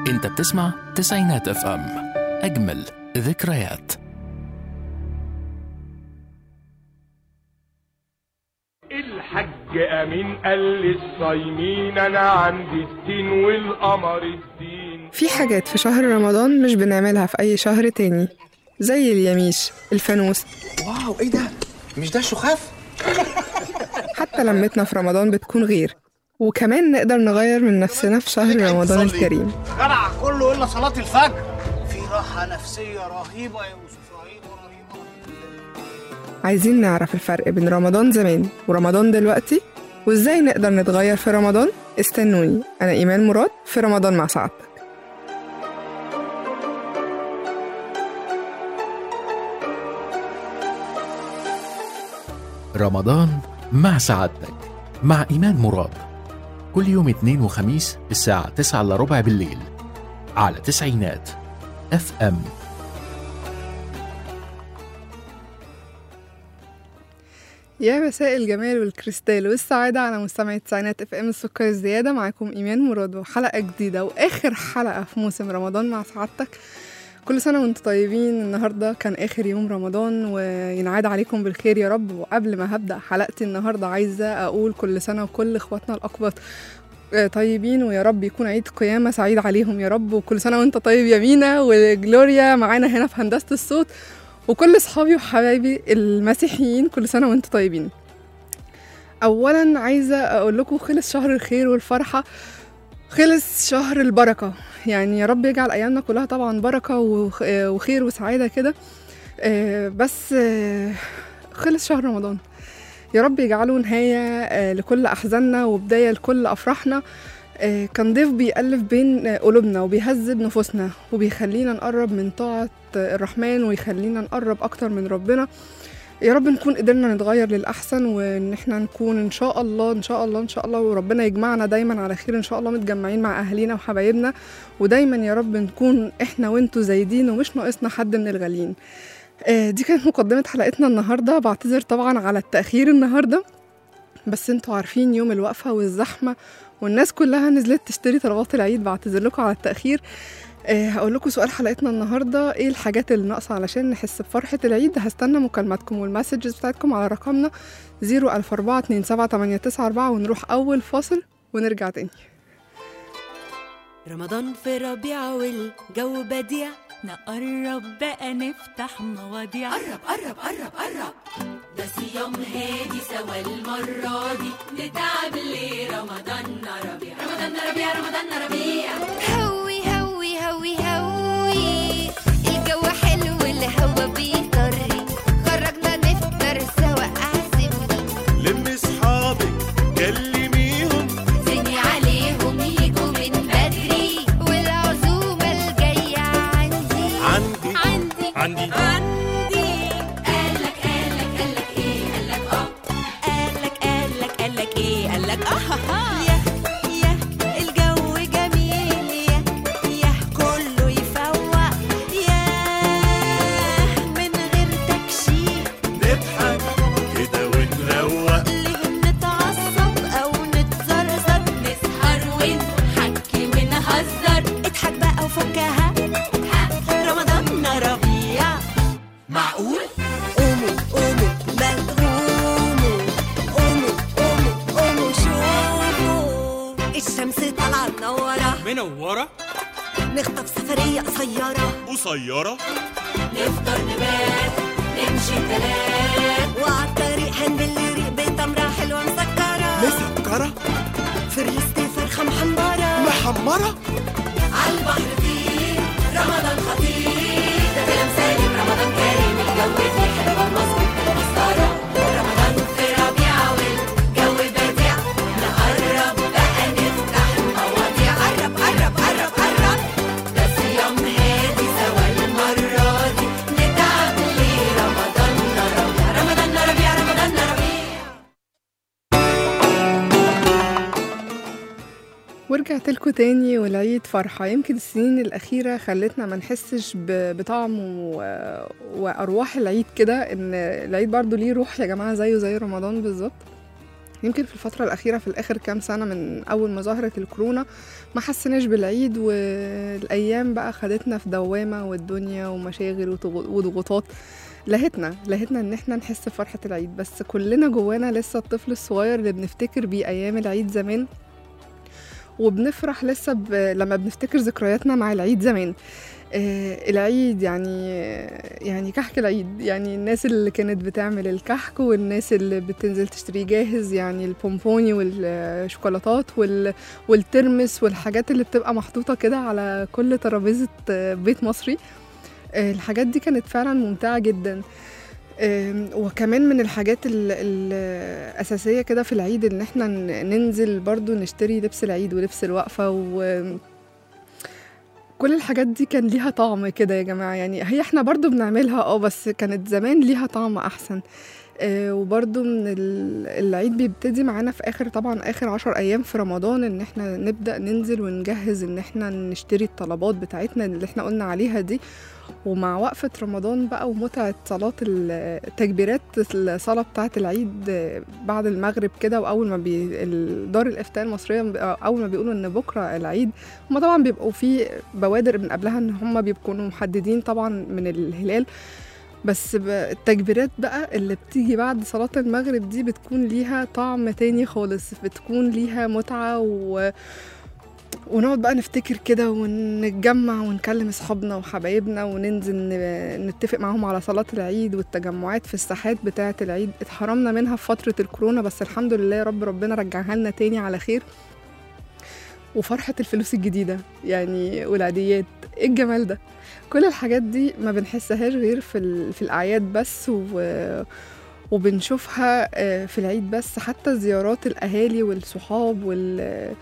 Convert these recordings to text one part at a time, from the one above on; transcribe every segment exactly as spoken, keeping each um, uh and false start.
انت بتسمع تسعينات اف ام، اجمل ذكريات. الحج امين قال للصايمين انا عندي الدين والقمر الدين. في حاجات في شهر رمضان مش بنعملها في اي شهر تاني، زي اليميش، الفانوس. واو ايه ده؟ مش ده شخاف؟ حتى لمتنا في رمضان بتكون غير، وكمان نقدر نغير من نفسنا في شهر رمضان الكريم. جدع كله الا صلاة الفجر. في راحة نفسية رهيبة يا يوسف، رهيبة رهيبة. عايزين نعرف الفرق بين رمضان زمان ورمضان دلوقتي، وازاي نقدر نتغير في رمضان. استنوني، انا ايمان مراد في رمضان مع سعادتك. رمضان مع سعادتك مع إيمان مراد، كل يوم اثنين وخميس الساعة تسعة إلا ربع بالليل على تسعينات اف ام. يا مساء الجمال والكريستال والسعادة على مستمعي تسعينات اف ام السكر الزيادة. معاكم إيمان مراد وحلقة جديدة وآخر حلقة في موسم رمضان مع سعادتك. كل سنة وانتم طيبين. النهاردة كان آخر يوم رمضان وينعاد عليكم بالخير يا رب. وقبل ما هبدأ حلقتي النهاردة عايزة أقول كل سنة وكل إخواتنا الأقباط طيبين، ويا رب يكون عيد قيامة سعيد عليهم يا رب. وكل سنة وانت طيب يا مينا وجلوريا معانا هنا في هندسة الصوت، وكل أصحابي وحبايبي المسيحيين كل سنة وانتم طيبين. أولا عايزة أقول لكم خلص شهر الخير والفرحة، خلص شهر البركة. يعني يا رب يجعل أيامنا كلها طبعا بركة وخير وسعادة كده. بس خلص شهر رمضان، يا رب يجعله نهاية لكل أحزاننا وبداية لكل أفراحنا. كان ضيف بيألف بين قلوبنا وبيهذب نفوسنا وبيخلينا نقرب من طاعة الرحمن ويخلينا نقرب أكتر من ربنا. يا رب نكون قدرنا نتغير للأحسن، وإن احنا نكون إن شاء الله إن شاء الله إن شاء الله وربنا يجمعنا دايما على خير إن شاء الله، متجمعين مع أهالينا وحبايبنا، ودايما يا رب نكون احنا وانتوا زايدين ومش ناقصنا حد من الغاليين. دي كانت مقدمة حلقتنا النهاردة. بعتذر طبعا على التأخير النهاردة، بس انتوا عارفين يوم الوقفة والزحمة والناس كلها نزلت تشتري طلبات العيد. بعتذر لكم على التأخير. أه هقول لكم سؤال حلقتنا النهارده، ايه الحاجات اللي ناقصه علشان نحس بفرحه العيد. هستنى مكالماتكم والمسجز بتاعتكم على رقمنا صفر ألف أربعة اتنين سبعة تمانية تسعة أربعة، ونروح اول فاصل ونرجع تاني. رمضان في ربيع والجو بديع، نقرب بقى نفتح مواضيع. قرب قرب قرب قرب، ده صيام هادي سوا المرة دي، نتعب ليه رمضان ربيع رمضان ربيع رمضان ربيع. هوي هوي هوي هوي، الجو حلو الهوا بيطري، خرجنا نفطر سوا اعزمني، لم صحابك كلميهم، زني عليهم يجوا من بدري، والعزومة الجاية عندي عندي عندي عندي عندي. قالك قالك قالك ايه قالك اه قالك قالك قالك ايه قالك اه. يا يا الجو جميل، يا يا كله يفوق، يا من غير تكشيف نضحك كده ونروق، ليه نتعصب او نتزرزر، نسهر ونحكي ونهزر، اضحك بقى وفكها، رمضان ربيع. معقول؟ قوموا قوموا ما تقوموا، قوموا قوموا قوموا شوفوا الشمس طالعة منورة منورة نخطف سفرية قصيرة قصيرة، نفطر نبات نمشي تلات، وعالطريق هنبل ريق بتمرة حلوة مسكرة، مسكرة في الريست فرخة محمرة محمرة، عالبحر فيه رمضان خطير، ده كلام سالم رمضان كريم، الجو فيه حلو ومظبوط بالمسطرة. رمضان في ربيع والجو بديع، نقرب بقى نفتح مواضيع. قرب قرب قرب قرب، ده صيام هادي سوا المرة دي، نتعب ليه رمضان ربيع رمضان ربيع رمضان ربيع. ورجعت لكم تاني، والعيد فرحة. يمكن السنين الأخيرة خلتنا ما نحسش ب- بطعم و- وأرواح العيد كده، إن العيد برضو ليه روح يا جماعة زيه زي رمضان بالظبط. يمكن في الفترة الأخيرة في الآخر كام سنة من أول ما ظهرت الكورونا ما حسناش بالعيد، والأيام بقى خدتنا في دوامة والدنيا ومشاغل وضغوطات، لهتنا لهتنا ان احنا نحس بفرحة العيد. بس كلنا جوانا لسه الطفل الصغير اللي بنفتكر بيه أيام العيد زمان، وبنفرح لسه ب... لما بنفتكر ذكرياتنا مع العيد زمان. آه العيد يعني يعني كحك العيد، يعني الناس اللي كانت بتعمل الكحك والناس اللي بتنزل تشتري جاهز، يعني البونبوني والشوكولاتات وال... والترمس والحاجات اللي بتبقى محطوطة كده على كل ترابيزة بيت مصري. آه الحاجات دي كانت فعلا ممتعة جدا. وكمان من الحاجات الأساسية كده في العيد إن احنا ننزل برضو نشتري لبس العيد ولبس الوقفة، وكل الحاجات دي كان ليها طعم كده يا جماعة. يعني هي احنا برضو بنعملها اه بس كانت زمان ليها طعم أحسن. وبرضو من العيد بيبتدي معانا في آخر طبعا آخر عشر أيام في رمضان إن احنا نبدأ ننزل ونجهز إن احنا نشتري الطلبات بتاعتنا اللي احنا قلنا عليها دي. ومع وقفة رمضان بقى ومتعة صلاة التكبيرات الصلاة بتاعة العيد بعد المغرب كده، وأول ما بي دار الإفتاء المصرية أول ما بيقولوا إن بكرة العيد، هما طبعا بيبقوا في بوادر من قبلها إن هما بيكونوا محددين طبعا من الهلال، بس التكبيرات بقى اللي بتيجي بعد صلاة المغرب دي بتكون ليها طعم تاني خالص، بتكون ليها متعة و ونقعد بقى نفتكر كده ونتجمع ونكلم اصحابنا وحبايبنا وننزل نتفق معهم على صلاة العيد والتجمعات في الساحات بتاعة العيد. اتحرمنا منها في فترة الكورونا بس الحمد لله يا رب ربنا رجعها لنا تاني على خير. وفرحة الفلوس الجديدة يعني والعيديات، ايه الجمال ده! كل الحاجات دي ما بنحسهاش غير في, في الأعياد بس و وبنشوفها في العيد بس. حتى زيارات الأهالي والصحاب وال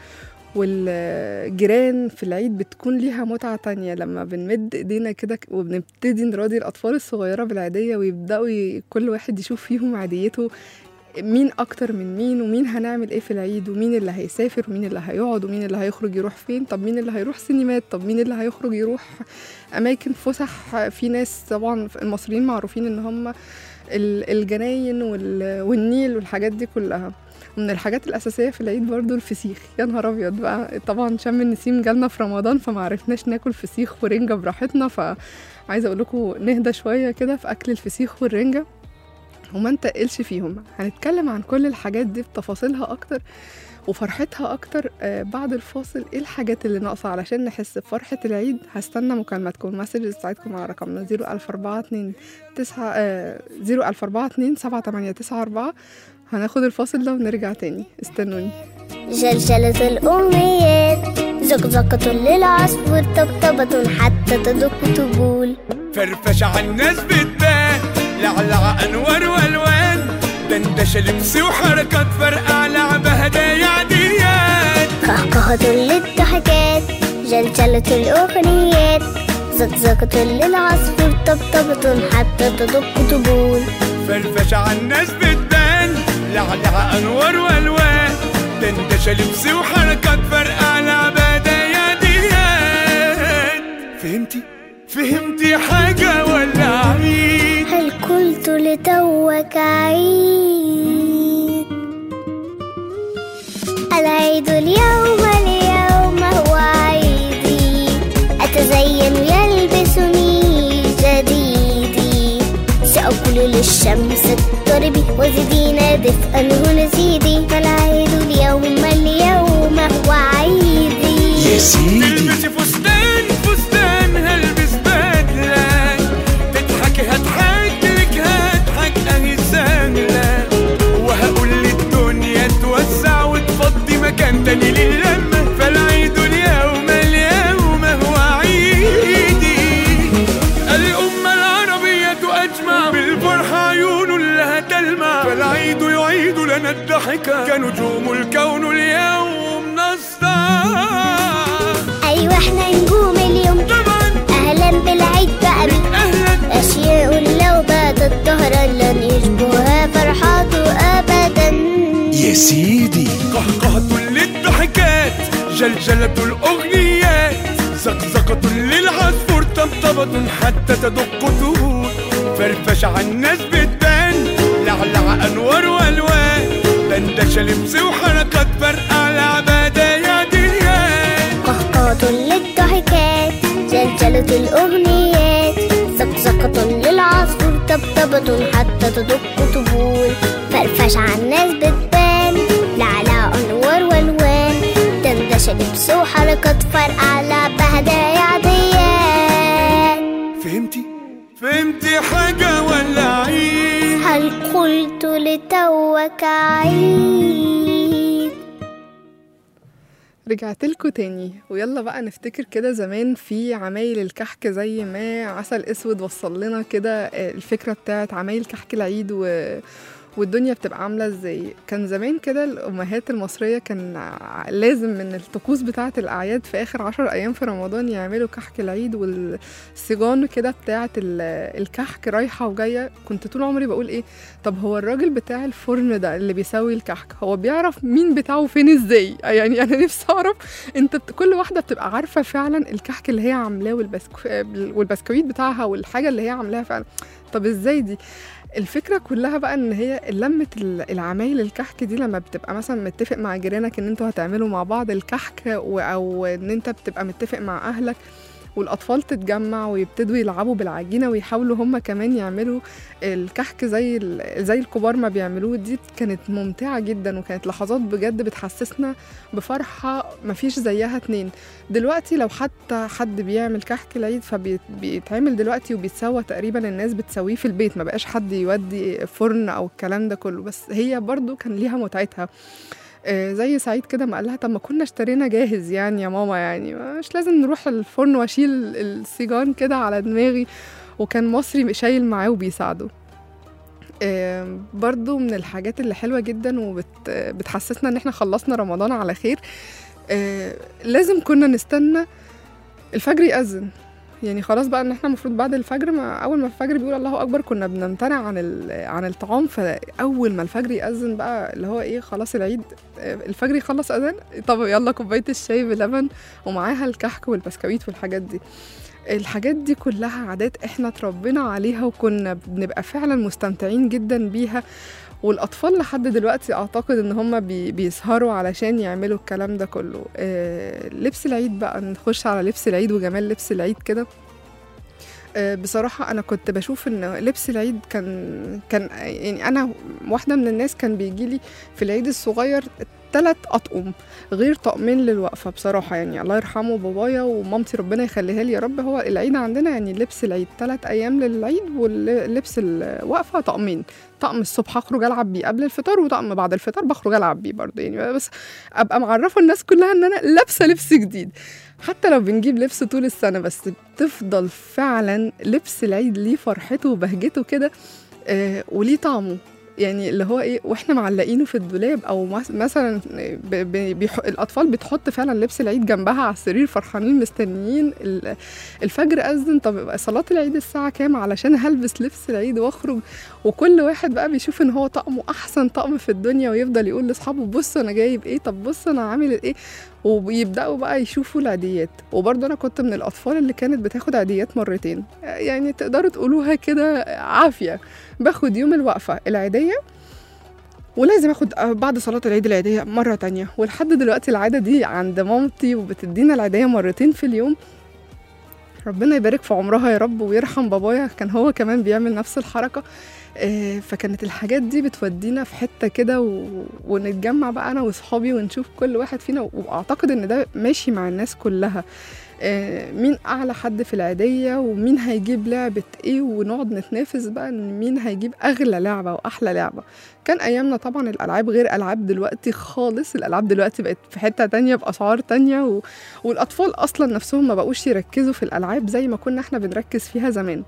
والجيران في العيد بتكون ليها متعة تانية لما بنمد ايدينا كده وبنبتدي نراضي الأطفال الصغيرة بالعيدية، ويبدأوا كل واحد يشوف فيهم عيديته مين أكتر من مين، ومين هنعمل ايه في العيد، ومين اللي هيسافر ومين اللي هيقعد ومين اللي هيخرج يروح فين، طب مين اللي هيروح سينمات، طب مين اللي هيخرج يروح أماكن فسح. في ناس طبعا المصريين معروفين ان هم الجناين والنيل والحاجات دي كلها. من الحاجات الأساسية في العيد برضو الفسيخ، يا نهار أبيض بقى. طبعا شم النسيم جالنا في رمضان فما عرفناش ناكل فسيخ ورنجة براحتنا، فعايزة أقول لكم نهدى شوية كده في أكل الفسيخ والرنجة وما نتقلش فيهم. هنتكلم عن كل الحاجات دي بتفاصيلها أكتر وفرحتها أكتر بعد الفاصل. إيه الحاجات اللي ناقصة علشان نحس بفرحة العيد؟ هستنى مكالماتكم مسجز بتاعتكم على رقمنا زيرو ألف أربعة اتنين تسعة زيرو ألف أربعة اتنين سبعة تمانية تسعة أربعة. هناخد الفاصل ده ونرجع تاني، استنوني. جلجلة الأمنيات، زقزقة للعصفور، طبطبة حتى تدق طبول، فرفش عالناس بتبان، لعلع أنوار والوان، دندشة لبس وحركات فرقع لعبة هدايا عديات، قهقهة للضحكات، جلجلة الأغنيات، زقزقة للعصفور، طبطبة حتى تدق طبول، فرفش عالناس بتبان، لعلع أنوار والوان، دندشة لبس وحركات فرقع لعبة هدايا عديات. فهمتي؟ فهمتي حاجة ولا عيد؟ هل قلت لتوك عيد؟ العيد اليوم اليوم هو عيدي، أتزين يلبسني جديدي، سأقول للشمس اضطربي وزدينا دفئا هنا زيدي، فالعيد اليوم اليوم هو عيدي. يا سيدي البسي فستان فستان هلبس بدلة، تضحكي هضحك لك هضحك اهي سهلة، وهقول للدنيا توسع وتفضي مكان تاني للمة، فالعيد اليوم اليوم هو عيدي. الأمة العربية أجمع بالفرحة عيون لها تلمع، فالعيد يعيد لنا الضحكة كنجوم الكون اليوم نسطع. أيوة احنا نجوم اليوم طبعا، أهلا بالعيد بقى من أهلا، أشياء لو باتت ظهرا لن يشبهها فرحاته أبدا. يا سيدي قهقهة للضحكات، جلجلة الأغنيات، زقزقة للعصفور، طبطبة حتى تدق طول، فرفش عالناس بتبان، لعلع أنوار والوان، دندشة دندشة لبس وحركات فرقع لعبة دياديات. قهقهة للضحكات، جلجلة الأغنيات، زقزقة للعصفور، طبطبة حتى تدق طبول، فرفش عالناس بتبان، لعلى أنوار والوان، دندشة لبس وحركات فرقع لعبة هدايا عاديات. فهمتي؟ فهمتي حاجة ولا عيد؟ هل قلت لتوك عيد؟ رجعت لكم تاني، ويلا بقى نفتكر كده زمان في عمايل الكحك، زي ما عسل اسود وصل لنا كده الفكرة بتاعت عمايل كحك العيد و... والدنيا بتبقى عاملة ازاي. كان زمان كده الأمهات المصرية كان لازم من الطقوس بتاعة الأعياد في آخر عشر أيام في رمضان يعملوا كحك العيد، والسيجان كده بتاعة الكحك رايحة وجاية. كنت طول عمري بقول ايه، طب هو الراجل بتاع الفرن ده اللي بيسوي الكحك هو بيعرف مين بتاعه فين ازاي؟ يعني أنا نفسي أعرف. انت كل واحدة بتبقى عارفة فعلا الكحك اللي هي عاملاه والبسكو... والبسكويت بتاعها والحاجة اللي هي عاملاها فعلا. طب ازاي دي؟ الفكرة كلها بقى ان هي لمة العمايل الكحك دي، لما بتبقى مثلا متفق مع جيرانك ان انتوا هتعملوا مع بعض الكحك، او ان انت بتبقى متفق مع اهلك والاطفال تتجمع ويبتدوا يلعبوا بالعجينه ويحاولوا هم كمان يعملوا الكحك زي زي الكبار ما بيعملوه. دي كانت ممتعه جدا، وكانت لحظات بجد بتحسسنا بفرحه مفيش زيها اتنين. دلوقتي لو حتى حد بيعمل كحك العيد فبيتعمل دلوقتي وبيتسوى تقريبا الناس بتسويه في البيت، ما بقاش حد يودي فرن او الكلام ده كله. بس هي برضو كان ليها متعتها. آه زي سعيد كده ما قالها، طب ما كنا اشترينا جاهز يعني يا ماما، يعني مش لازم نروح الفرن واشيل السيجان كده على دماغي. وكان مصري شايل معاه وبيساعده. آه برضو من الحاجات اللي حلوة جدا وبتحسسنا ان احنا خلصنا رمضان على خير. آه لازم كنا نستنى الفجر يأذن، يعني خلاص بقى ان احنا المفروض بعد الفجر، ما اول ما الفجر بيقول الله اكبر كنا بنمتنع عن عن الطعام. فاول ما الفجر يأذن بقى اللي هو ايه، خلاص العيد الفجر يخلص اذان، طب يلا كوبايه الشاي بلبن ومعاها الكحك والبسكويت والحاجات دي. الحاجات دي كلها عادات احنا اتربينا عليها وكنا بنبقى فعلا مستمتعين جدا بيها. والاطفال لحد دلوقتي اعتقد ان هم بي بيسهروا علشان يعملوا الكلام ده كله. آه لبس العيد بقى، نخش على لبس العيد وجمال لبس العيد كده. آه بصراحة أنا كنت بشوف إن لبس العيد كان كان يعني أنا واحدة من الناس كان بيجيلي في العيد الصغير ثلاث أطقم غير طقمين للوقفة. بصراحة يعني الله يرحمه بابايا ومامتي ربنا يخليها لي يا رب. هو العيد عندنا يعني لبس العيد ثلاث أيام للعيد، واللبس الوقفة طقمين، طقم الصبح أخرج ألعب بيه قبل الفطار، وطقم بعد الفطار بخرج ألعب بيه برضه، يعني بس أبقى معرفة الناس كلها إن أنا لابسة لبس جديد. حتى لو بنجيب لبس طول السنة بس بتفضل فعلا لبس العيد ليه فرحته وبهجته كده. آه وليه طعمه، يعني اللي هو ايه، واحنا معلقينه في الدولاب او مثلا بيح... الاطفال بتحط فعلا لبس العيد جنبها على السرير فرحانين مستنيين الفجر اذن، طب صلاه العيد الساعه كام علشان هلبس لبس العيد واخرج. وكل واحد بقى بيشوف ان هو طقمه احسن طقم في الدنيا ويفضل يقول لاصحابه بص انا جايب ايه، طب بص انا عامل ايه، وبيبداوا بقى يشوفوا العيديات. وبرضه انا كنت من الاطفال اللي كانت بتاخد عيديات مرتين، يعني تقدروا تقولوها كده عافيه. باخد يوم الوقفه العيديه ولازم اخد بعد صلاه العيد العيديه مره تانية، ولحد دلوقتي العاده دي عند مامتي وبتدينا العيديه مرتين في اليوم. ربنا يبارك في عمرها يا رب ويرحم بابايا، كان هو كمان بيعمل نفس الحركه. فكانت الحاجات دي بتودينا في حته كده و... ونتجمع بقى انا واصحابي ونشوف كل واحد فينا، واعتقد ان ده ماشي مع الناس كلها. مين اعلى حد في العيديه ومين هيجيب لعبه ايه، ونقعد نتنافس بقى ان مين هيجيب اغلى لعبه واحلى لعبه. كان ايامنا طبعا الالعاب غير العاب دلوقتي خالص، الالعاب دلوقتي بقت في حته تانية باسعار تانية و... والاطفال اصلا نفسهم ما بقوش يركزوا في الالعاب زي ما كنا احنا بنركز فيها زمان.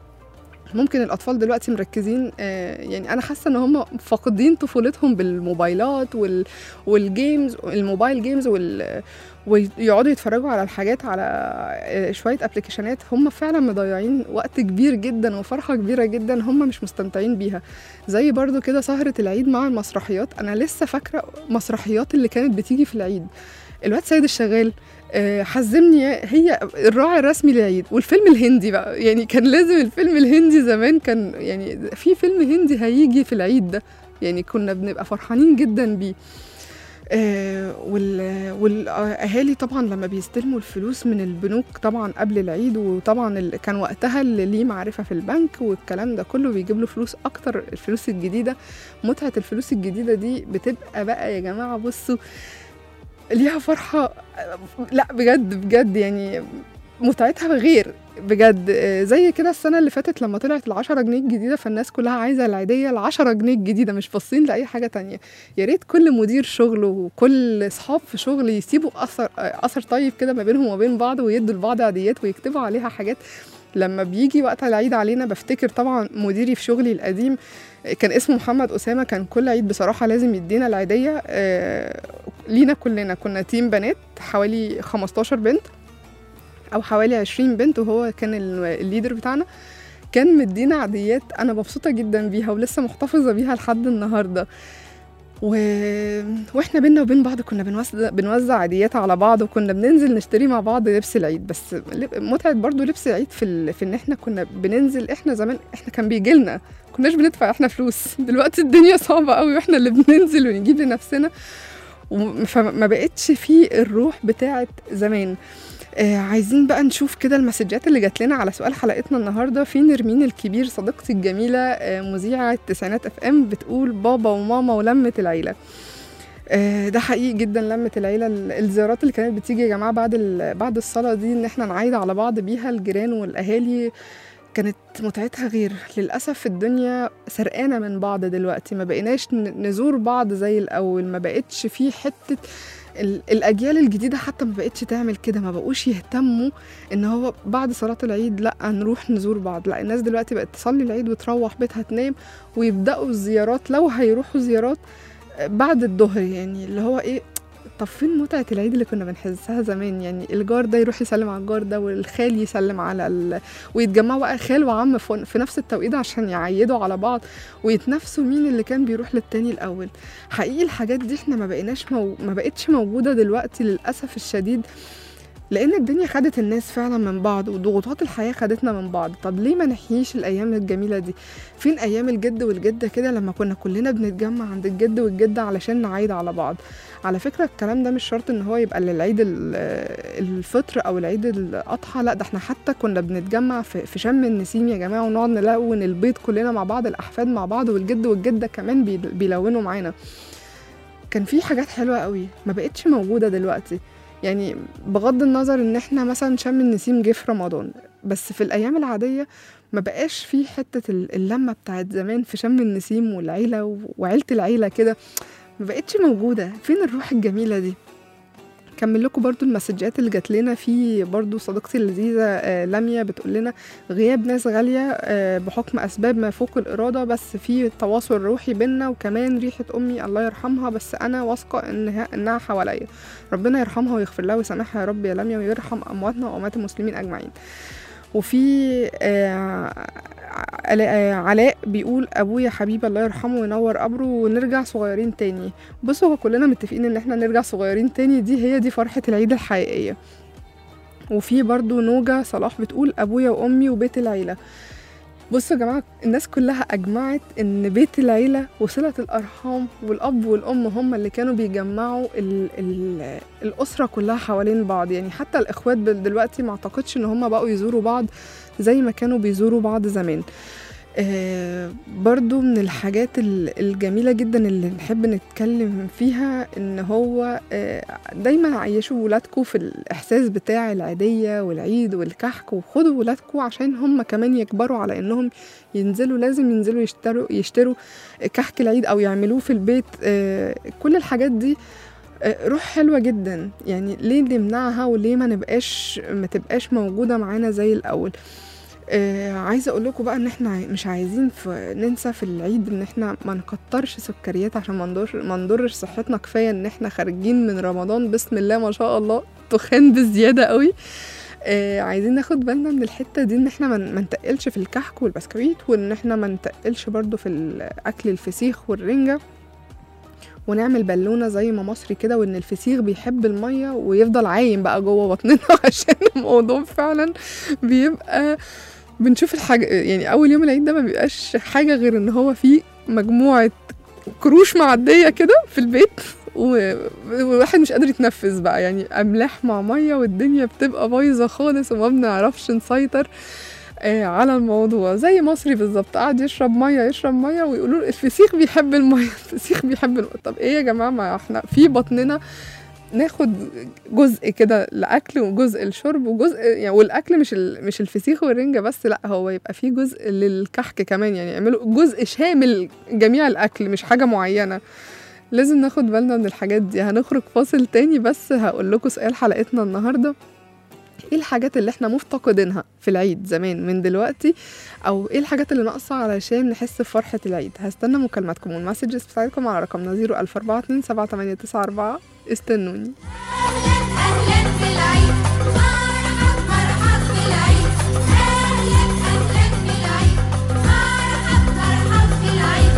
ممكن الأطفال دلوقتي مركزين، آه يعني أنا حاسة إن هم فاقدين طفولتهم بالموبايلات وال والجيمز، الموبايل جيمز وال ويقعدوا يتفرجوا على الحاجات على آه شوية أبليكيشنات. هم فعلا مضيعين وقت كبير جدا وفرحة كبيرة جدا هم مش مستمتعين بيها. زي برضو كده سهرة العيد مع المسرحيات، أنا لسه فاكرة مسرحيات اللي كانت بتيجي في العيد، الواد سيد الشغال، حزمني، هي الراعي الرسمي للعيد، والفيلم الهندي بقى، يعني كان لازم الفيلم الهندي زمان، كان يعني في فيلم هندي هيجي في العيد ده يعني كنا بنبقى فرحانين جدا بيه. آه والاهالي طبعا لما بيستلموا الفلوس من البنوك طبعا قبل العيد، وطبعا اللي كان وقتها اللي ليه معرفه في البنك والكلام ده كله بيجيب له فلوس اكتر. الفلوس الجديده، متعه الفلوس الجديده دي بتبقى بقى يا جماعه بصوا ليها فرحه، لا بجد بجد يعني متعتها غير بجد. زي كده السنة اللي فاتت لما طلعت العشرة جنيه الجديدة، فالناس كلها عايزة العيدية العشرة جنيه الجديدة، مش باصين لأي حاجة تانية. يا ريت كل مدير شغل وكل صحاب في شغل يسيبوا أثر أثر طيب كده ما بينهم وما بين بعض، ويدوا لبعض عيديات ويكتبوا عليها حاجات. لما بيجي وقت العيد علينا بفتكر طبعا مديري في شغلي القديم كان اسمه محمد أسامة، كان كل عيد بصراحة لازم يدينا العيدية آه لينا كلنا. كنا تيم بنات حوالي خمستاشر بنت او حوالي عشرين بنت، وهو كان الليدر بتاعنا. كان مدينا عاديات انا مبسوطه جدا بيها ولسه محتفظه بيها لحد النهارده. و... واحنا بينا وبين بعض كنا بنوزع بنوزع عاديات على بعض، وكنا بننزل نشتري مع بعض لبس العيد. بس متعه برضو لبس العيد في ال... في ان احنا كنا بننزل. احنا زمان احنا كان بيجي لنا، كناش بندفع احنا فلوس. دلوقتي الدنيا صعبه قوي واحنا اللي بننزل ونجيب لنفسنا، فما بقتش فيه الروح بتاعه زمان. آه عايزين بقى نشوف كده المسجات اللي جات لنا على سؤال حلقتنا النهارده. في نرمين الكبير صديقتي الجميله آه مذيعه التسعينات اف ام بتقول بابا وماما ولمه العيله. آه ده حقيقي جدا لمه العيله. الزيارات اللي كانت بتيجي يا جماعه بعد بعد الصلاه دي، ان احنا نعيد على بعض بيها الجيران والاهالي، كانت متعتها غير. للاسف الدنيا سرقانه من بعض دلوقتي، ما بقيناش نزور بعض زي الاول، ما بقتش في حته. الأجيال الجديدة حتى ما بقتش تعمل كده، ما بقوش يهتموا إن هو بعد صلاة العيد لأ نروح نزور بعض. لأ الناس دلوقتي بقت تصلي العيد وتروح بيتها تنام، ويبدأوا الزيارات لو هيروحوا زيارات بعد الظهر. يعني اللي هو إيه، طب فين متعة العيد اللي كنا بنحسها زمان؟ يعني الجار ده يروح يسلم على الجار ده، والخال يسلم على ال... ويتجمعوا بقى خال وعم في نفس التوقيت عشان يعيدوا على بعض ويتنافسوا مين اللي كان بيروح للتاني الأول. حقيقي الحاجات دي احنا ما بقيناش مو... ما بقتش موجودة دلوقتي للأسف الشديد، لأن الدنيا خدت الناس فعلا من بعض، وضغوطات الحياة خدتنا من بعض. طب ليه ما نحييش الأيام الجميلة دي؟ فين أيام الجد والجدة كده لما كنا كلنا بنتجمع عند الجد والجدة علشان نعيد على بعض؟ على فكرة الكلام ده مش شرط ان هو يبقى للعيد الفطر او العيد الأضحى، لا ده احنا حتى كنا بنتجمع في شم النسيم يا جماعة، ونقعد نلون البيت كلنا مع بعض، الأحفاد مع بعض، والجد والجدة كمان بيلونوا معانا. كان في حاجات حلوة قوي ما بقتش موجودة دلوقتي. يعني بغض النظر ان احنا مثلا شم النسيم جه في رمضان، بس في الايام العاديه ما بقاش في حته اللمه بتاعت زمان في شم النسيم والعيله وعيله العيله كده، ما بقتش موجوده. فين الروح الجميله دي؟ كمل لكم برضو المسجات اللي جات لنا. في برضو صديقتي اللذيذه آه لميا بتقول لنا غياب ناس غاليه آه بحكم اسباب ما فوق الاراده، بس في تواصل روحي بينا، وكمان ريحه امي الله يرحمها، بس انا واثقه انها انها حواليا. ربنا يرحمها ويغفر لها ويسامحها يا رب يا لميا، ويرحم امواتنا واموات المسلمين اجمعين. وفي آه علاء بيقول ابويا حبيبي الله يرحمه وينور قبره ونرجع صغيرين تاني. بصوا هو كلنا متفقين ان احنا نرجع صغيرين تاني، دي هي دي فرحة العيد الحقيقية. وفي برضو نوجة صلاح بتقول ابويا وامي وبيت العيلة. بصوا يا جماعة الناس كلها اجمعت ان بيت العيلة وصلة الارحام والاب والام هم اللي كانوا بيجمعوا ال ال الاسرة كلها حوالين بعض. يعني حتى الاخوات دلوقتي ما اعتقدش ان هم بقوا يزوروا بعض زي ما كانوا بيزوروا بعض زمان. آه برضو من الحاجات الجميلة جدا اللي نحب نتكلم فيها ان هو آه دايما عيشوا ولادكم في الاحساس بتاع العيدية والعيد والكحك، وخدوا ولادكم عشان هم كمان يكبروا على انهم ينزلوا، لازم ينزلوا يشتروا يشتروا كحك العيد او يعملوه في البيت. آه كل الحاجات دي روح حلوة جدا. يعني ليه نمنعها وليه ما نبقاش ما تبقاش موجودة معانا زي الأول؟ آه عايزة أقول لكم بقى إن إحنا مش عايزين في ننسى في العيد إن إحنا ما نكترش سكريات عشان ما ندور ما نضرش صحتنا. كفاية إن إحنا خارجين من رمضان بسم الله ما شاء الله تخان بزيادة قوي. آه عايزين ناخد بالنا من الحتة دي، إن إحنا ما نتقلش في الكحك والبسكويت، وإن إحنا ما نتقلش برضو في الأكل الفسيخ والرنجة، ونعمل بالونة زي ما مصري كده، وان الفسيخ بيحب المية ويفضل عايم بقى جوه بطننا عشان الموضوع فعلا بيبقى بنشوف الحاجة. يعني اول يوم العيد ده ما بيبقاش حاجة غير ان هو فيه مجموعة كروش معديه كده في البيت، وواحد مش قادر يتنفس بقى، يعني املاح مع ميه والدنيا بتبقى بايظه خالص وما بنعرفش نسيطر آه على الموضوع. زي مصري بالظبط، قاعد يشرب ميه يشرب ميه ويقولوا الفسيخ بيحب الميه، الفسيخ بيحب الميه. طب ايه يا جماعه، ما احنا في بطننا ناخد جزء كده لاكل وجزء للشرب وجزء يعني، والاكل مش مش الفسيخ والرنجه بس، لا هو يبقى فيه جزء للكحك كمان، يعني يعملوا جزء شامل جميع الاكل مش حاجه معينه. لازم ناخد بالنا من الحاجات دي. هنخرج فاصل تاني، بس هقول لكم سؤال حلقتنا النهارده: ايه الحاجات اللي احنا مفتقدينها في العيد زمان من دلوقتي، او ايه الحاجات اللي ناقصه علشان نحس بفرحه العيد؟ هستنى مكالماتكم والمسجز بتاعتكم على رقمنا صفر ألف أربعة اتنين سبعة تمانية تسعة أربعة. استنوني. أهلا بالعيد، مرحب مرحب بالعيد، أهلا أهلا بالعيد، مرحب مرحب بالعيد.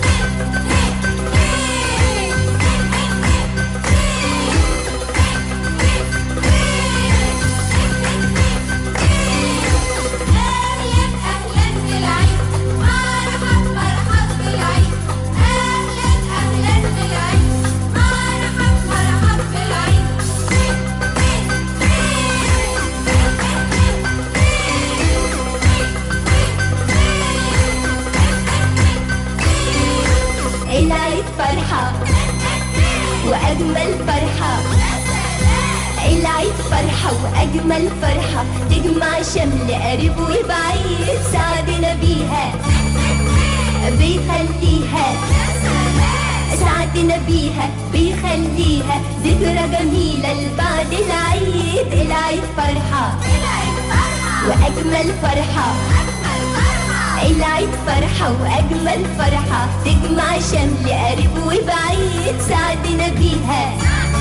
العيد فرحة وأجمل فرحة، العيد فرحة وأجمل فرحة، تجمع شمل قريب وبعيد، سعدنا بيها بيخليها، سعدنا بيها بيخليها ذكرى جميلة لبعد العيد. العيد فرحة وأجمل فرحة، العيد فرحة وأجمل فرحة، تجمع شمل قريب وبعيد، سعدنا بيها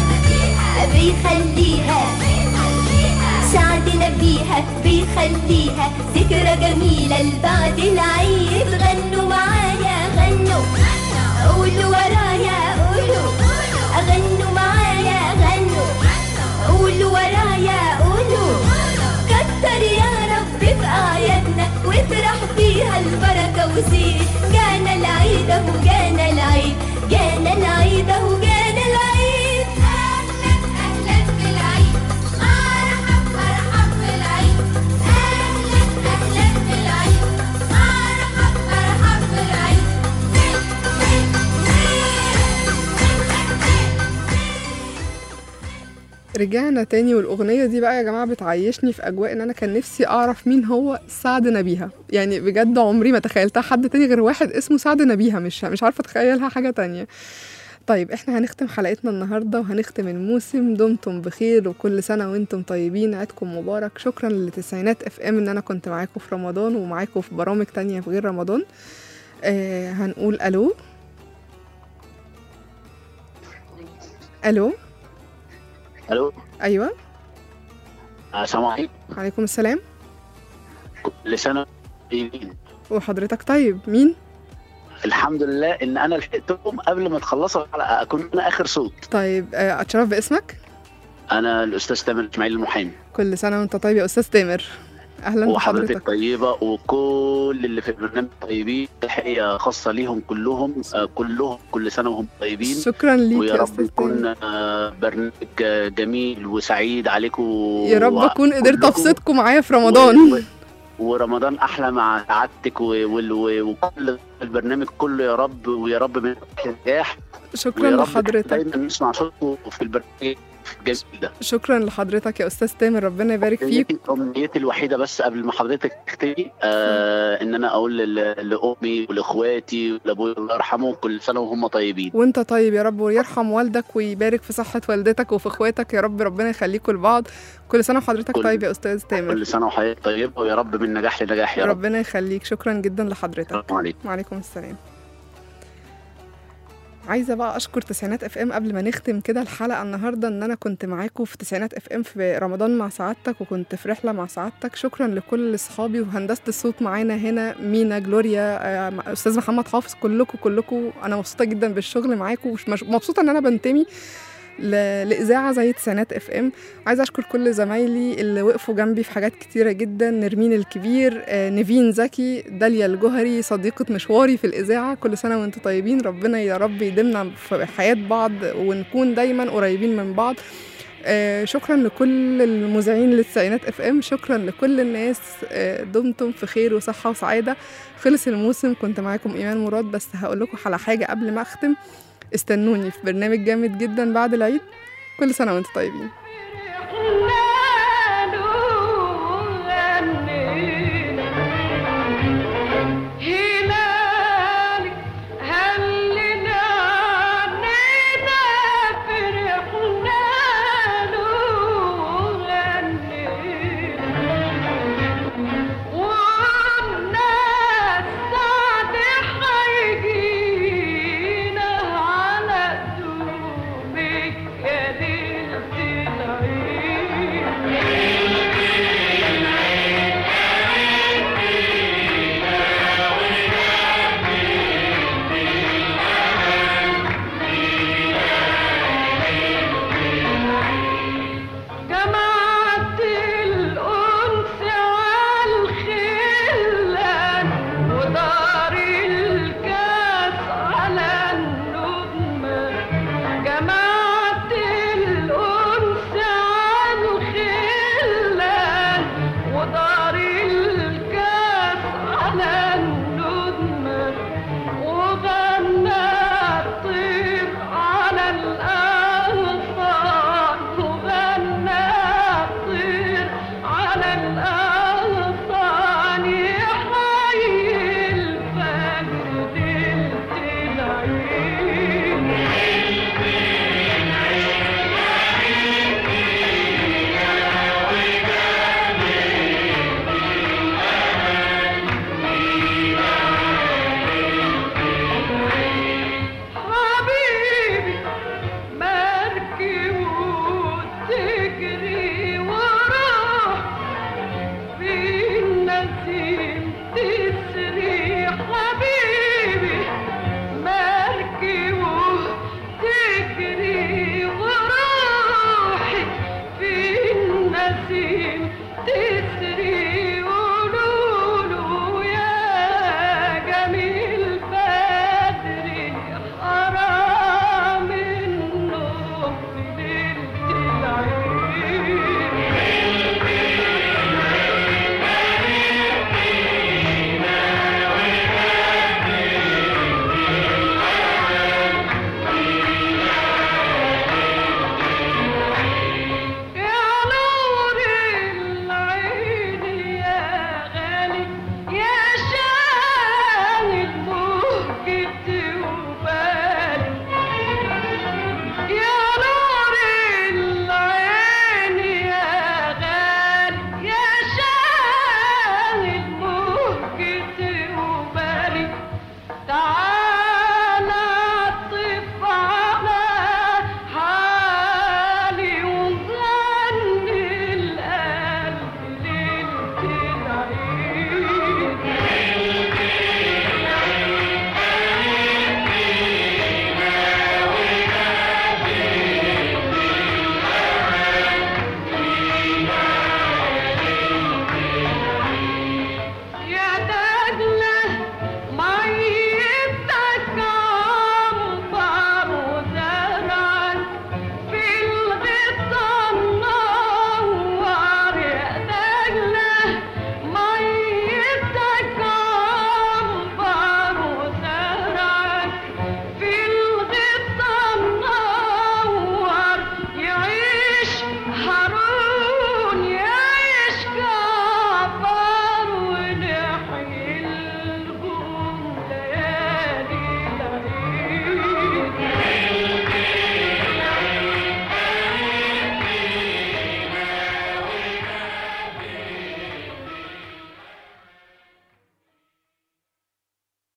بيخليها، سعدنا بيها بيخليها ذكرى جميلة لبعد العيد. غنوا معايا غنوا، قولوا ورايا قولوا، غنوا معايا غنوا، قولوا ورايا قولوا، كتر يا رب في أعيادنا وافرح فيها البركة وزيد. جانا العيد اهو جانا العيد، جانا العيد اهو جانا العيد. أهلا أهلا بالعيد، مرحب مرحب بالعيد، أهلا أهلا بالعيد، مرحب مرحب بالعيد. رجعنا تاني، والأغنية دي بقى يا جماعة بتعيشني في أجواء إن أنا كان نفسي أعرف مين هو سعد نبيها. يعني بجد عمري ما تخيلتها حد تاني غير واحد اسمه سعد نبيها، مش مش عارفة أتخيلها حاجة تانية. طيب إحنا هنختم حلقتنا النهاردة وهنختم الموسم. دمتم بخير وكل سنة وإنتم طيبين، عيدكم مبارك. شكرا لتسعينات اف ام إن أنا كنت معاكم في رمضان ومعاكم في برامج تانية في غير رمضان. آه هنقول ألو ألو الو. ايوه السلام عليكم. وعليكم السلام. كل سنه طيبين. وحضرتك طيب. مين؟ الحمد لله ان انا لحقتكم قبل ما تخلصوا الحلقه، اكون انا اخر صوت. طيب اتشرف باسمك. انا الاستاذ تامر اسماعيل المحامي. كل سنه وانت طيب يا استاذ تامر. اهلا بحضرتك. وحضرتك طيبه وكل اللي في البرنامج طيبين. تحيه خاصه ليهم كلهم كلهم كل سنه وهم طيبين. شكرا ليك ويا يا رب استاذ يكون برنامج جميل وسعيد عليكم. يا رب اكون قدرت ابسطكم معايا في رمضان. و... ورمضان احلى مع سعادتك وكل البرنامج كله يا رب، ويا رب من النجاح. شكرا لحضرتك. دايما نسمع صوتكم في البرنامج الجميل ده. شكرا لحضرتك يا استاذ تامر، ربنا يبارك فيك. امنيتي الوحيده بس قبل ما حضرتك تختفي آه ان انا اقول لامي ولاخواتي ولابويا الله يرحمهم كل سنه وهم طيبين. وانت طيب يا رب، ويرحم والدك ويبارك في صحه والدتك وفي اخواتك يا رب، ربنا يخليكم لبعض. كل سنه وحضرتك طيب يا استاذ تامر. كل سنه وحضرتك طيب، ويا رب من نجاح لنجاح يا رب. ربنا يخليك. شكرا جدا لحضرتك. السلام عليكم. وعليكم السلام. عايزه بقى اشكر تسعينات اف ام قبل ما نختم كده الحلقه النهارده، ان انا كنت معاكم في تسعينات اف ام في رمضان مع سعادتك، وكنت في رحله مع سعادتك. شكرا لكل اصحابي وهندسه الصوت معانا هنا، مينا، جلوريا، استاذ محمد حافظ، كلكم كلكم. انا مبسوطه جدا بالشغل معاكم، ومبسوطه ان انا بنتمي ل- لإذاعة زي تسعينات اف ام. عايزة أشكر كل زمايلي اللي وقفوا جنبي في حاجات كتيرة جدا، نرمين الكبير، آه، نيفين زكي، داليا الجوهري صديقة مشواري في الإذاعة. كل سنة وانتم طيبين، ربنا يا رب يديمنا في حياة بعض ونكون دايما قريبين من بعض. آه، شكرا لكل المذيعين للتسعينات اف ام، شكرا لكل الناس، آه، دمتم في خير وصحة وسعادة. خلص الموسم، كنت معاكم إيمان مراد، بس هقول لكم على حاجة قبل ما أختم. استنوني في برنامج جامد جدا بعد العيد. كل سنة وانتم طيبين.